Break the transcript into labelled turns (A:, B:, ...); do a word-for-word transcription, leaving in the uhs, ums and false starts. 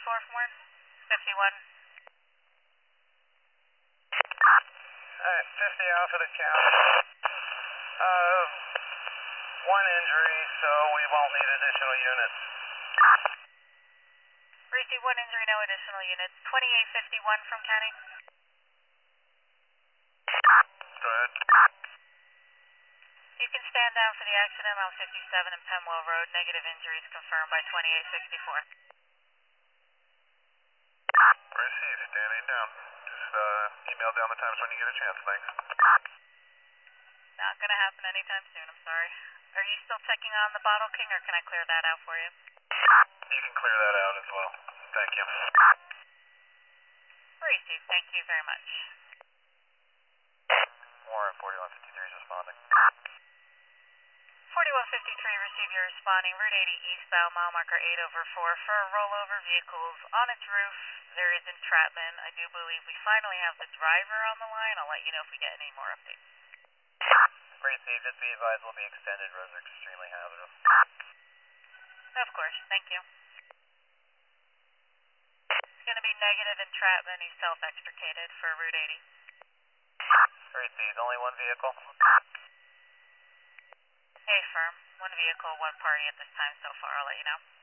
A: four from where? fifty-one.
B: Alright, fifty Alpha to count. Uh, one injury, so we won't need additional units.
A: Receive one injury, no additional units. twenty-eight fifty-one from county.
B: Go ahead.
A: You can stand down for the accident on fifty-seven and Penwell Road. Negative injuries confirmed by twenty-eight sixty-four.
B: Receive, standing down. Just uh, email down the times when you get a chance, thanks.
A: Not going to happen anytime soon, I'm sorry. Are you still checking on the Bottle King, or can I clear that out for you?
B: You can clear that out as well. Thank you.
A: Receive, thank you very much.
B: Warren, forty-one fifty-three is responding.
A: forty-one fifty-three, receive your responding. Route eighty eastbound, mile marker eight over four for rollover vehicles. On its roof, there is entrapment. I do believe we finally have the driver on the line. I'll let you know if we get any more updates.
B: Receive, just be advised will be extended. Roads are extremely hazardous.
A: Of course, thank you. It's going to be negative entrapment. He's self-extricated for Route eighty.
B: Receive, only one vehicle?
A: Hey, firm. One vehicle, one party at this time so far. I'll let you know.